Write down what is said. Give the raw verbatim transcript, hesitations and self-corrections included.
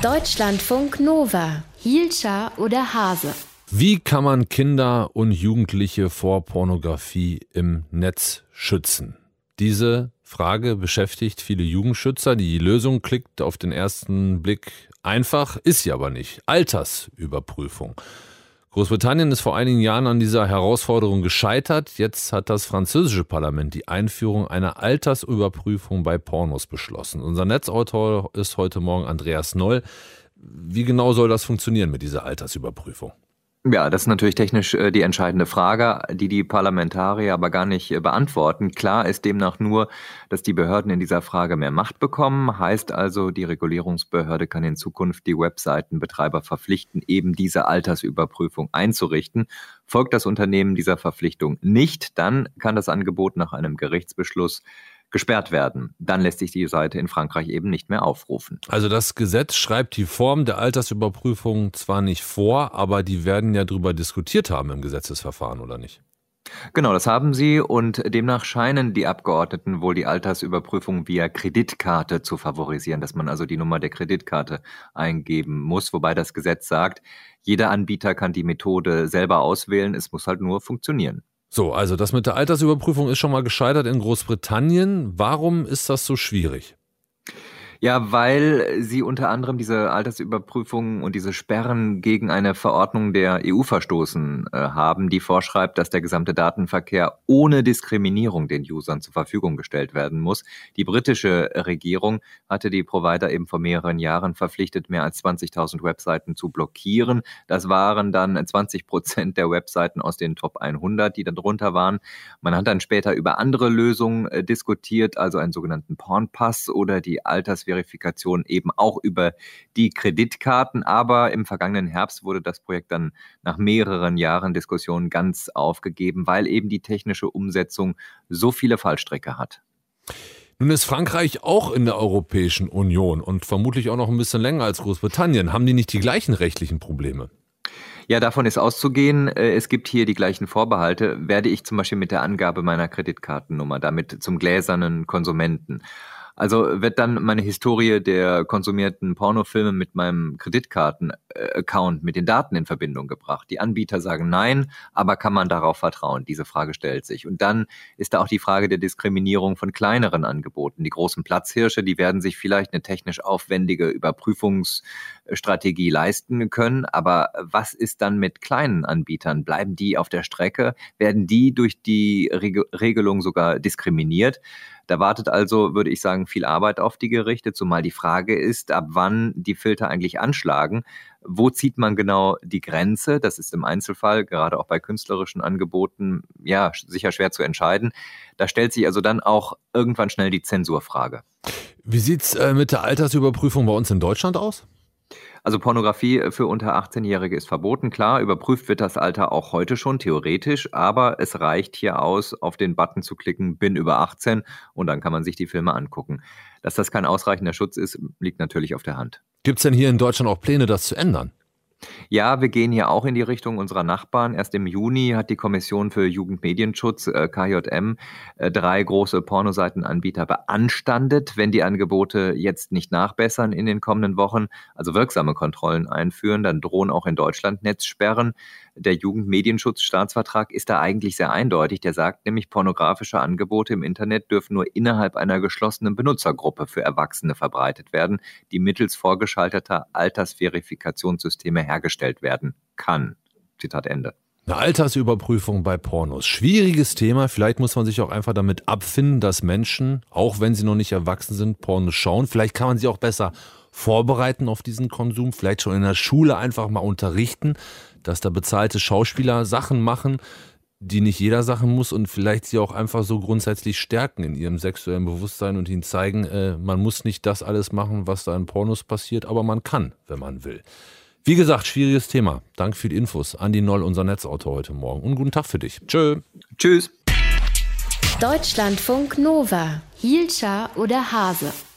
Deutschlandfunk Nova. Hielscher oder Hase? Wie kann man Kinder und Jugendliche vor Pornografie im Netz schützen? Diese Frage beschäftigt viele Jugendschützer. Die Lösung klingt auf den ersten Blick einfach, ist sie aber nicht. Altersüberprüfung. Großbritannien ist vor einigen Jahren an dieser Herausforderung gescheitert. Jetzt hat das französische Parlament die Einführung einer Altersüberprüfung bei Pornos beschlossen. Unser Netzautor ist heute Morgen Andreas Noll. Wie genau soll das funktionieren mit dieser Altersüberprüfung? Ja, das ist natürlich technisch äh, die entscheidende Frage, die die Parlamentarier aber gar nicht äh, beantworten. Klar ist demnach nur, dass die Behörden in dieser Frage mehr Macht bekommen. Heißt also, die Regulierungsbehörde kann in Zukunft die Webseitenbetreiber verpflichten, eben diese Altersüberprüfung einzurichten. Folgt das Unternehmen dieser Verpflichtung nicht, dann kann das Angebot nach einem Gerichtsbeschluss gesperrt werden. Dann lässt sich die Seite in Frankreich eben nicht mehr aufrufen. Also das Gesetz schreibt die Form der Altersüberprüfung zwar nicht vor, aber die werden ja darüber diskutiert haben im Gesetzesverfahren, oder nicht? Genau, das haben sie und demnach scheinen die Abgeordneten wohl die Altersüberprüfung via Kreditkarte zu favorisieren, dass man also die Nummer der Kreditkarte eingeben muss, wobei das Gesetz sagt, jeder Anbieter kann die Methode selber auswählen, es muss halt nur funktionieren. So, also das mit der Altersüberprüfung ist schon mal gescheitert in Großbritannien. Warum ist das so schwierig? Ja, weil sie unter anderem diese Altersüberprüfung und diese Sperren gegen eine Verordnung der E U verstoßen äh, haben, die vorschreibt, dass der gesamte Datenverkehr ohne Diskriminierung den Usern zur Verfügung gestellt werden muss. Die britische Regierung hatte die Provider eben vor mehreren Jahren verpflichtet, mehr als zwanzigtausend Webseiten zu blockieren. Das waren dann zwanzig Prozent der Webseiten aus den Top hundert, die da drunter waren. Man hat dann später über andere Lösungen äh, diskutiert, also einen sogenannten Pornpass oder die Altersverifikation Verifikation eben auch über die Kreditkarten. Aber im vergangenen Herbst wurde das Projekt dann nach mehreren Jahren Diskussionen ganz aufgegeben, weil eben die technische Umsetzung so viele Fallstricke hat. Nun ist Frankreich auch in der Europäischen Union und vermutlich auch noch ein bisschen länger als Großbritannien. Haben die nicht die gleichen rechtlichen Probleme? Ja, davon ist auszugehen. Es gibt hier die gleichen Vorbehalte. Werde ich zum Beispiel mit der Angabe meiner Kreditkartennummer damit zum gläsernen Konsumenten? Also wird dann meine Historie der konsumierten Pornofilme mit meinem Kreditkarten-Account, mit den Daten in Verbindung gebracht? Die Anbieter sagen nein, aber kann man darauf vertrauen? Diese Frage stellt sich. Und dann ist da auch die Frage der Diskriminierung von kleineren Angeboten. Die großen Platzhirsche, die werden sich vielleicht eine technisch aufwendige Überprüfungsstrategie leisten können. Aber was ist dann mit kleinen Anbietern? Bleiben die auf der Strecke? Werden die durch die Reg- Regelung sogar diskriminiert? Da wartet also, würde ich sagen, viel Arbeit auf die Gerichte, zumal die Frage ist, ab wann die Filter eigentlich anschlagen. Wo zieht man genau die Grenze? Das ist im Einzelfall, gerade auch bei künstlerischen Angeboten, ja, sicher schwer zu entscheiden. Da stellt sich also dann auch irgendwann schnell die Zensurfrage. Wie sieht's äh, mit der Altersüberprüfung bei uns in Deutschland aus? Also Pornografie für unter achtzehnjährige ist verboten. Klar, überprüft wird das Alter auch heute schon, theoretisch. Aber es reicht hier aus, auf den Button zu klicken, bin über achtzehn und dann kann man sich die Filme angucken. Dass das kein ausreichender Schutz ist, liegt natürlich auf der Hand. Gibt's denn hier in Deutschland auch Pläne, das zu ändern? Ja, wir gehen hier auch in die Richtung unserer Nachbarn. Erst im Juni hat die Kommission für Jugendmedienschutz, äh, K J M, äh, drei große Pornoseitenanbieter beanstandet, wenn die Angebote jetzt nicht nachbessern in den kommenden Wochen, also wirksame Kontrollen einführen, dann drohen auch in Deutschland Netzsperren. Der Jugendmedienschutzstaatsvertrag ist da eigentlich sehr eindeutig. Der sagt nämlich, pornografische Angebote im Internet dürfen nur innerhalb einer geschlossenen Benutzergruppe für Erwachsene verbreitet werden, die mittels vorgeschalteter Altersverifikationssysteme hergestellt werden kann. Zitat Ende. Eine Altersüberprüfung bei Pornos. Schwieriges Thema. Vielleicht muss man sich auch einfach damit abfinden, dass Menschen, auch wenn sie noch nicht erwachsen sind, Pornos schauen. Vielleicht kann man sie auch besser vorbereiten auf diesen Konsum. Vielleicht schon in der Schule einfach mal unterrichten, dass da bezahlte Schauspieler Sachen machen, die nicht jeder Sachen muss und vielleicht sie auch einfach so grundsätzlich stärken in ihrem sexuellen Bewusstsein und ihnen zeigen, äh, man muss nicht das alles machen, was da in Pornos passiert, aber man kann, wenn man will. Wie gesagt, schwieriges Thema. Danke für die Infos. Andi Noll, unser Netzautor heute Morgen. Und guten Tag für dich. Tschö. Tschüss. Deutschlandfunk Nova. Hielscher oder Hase?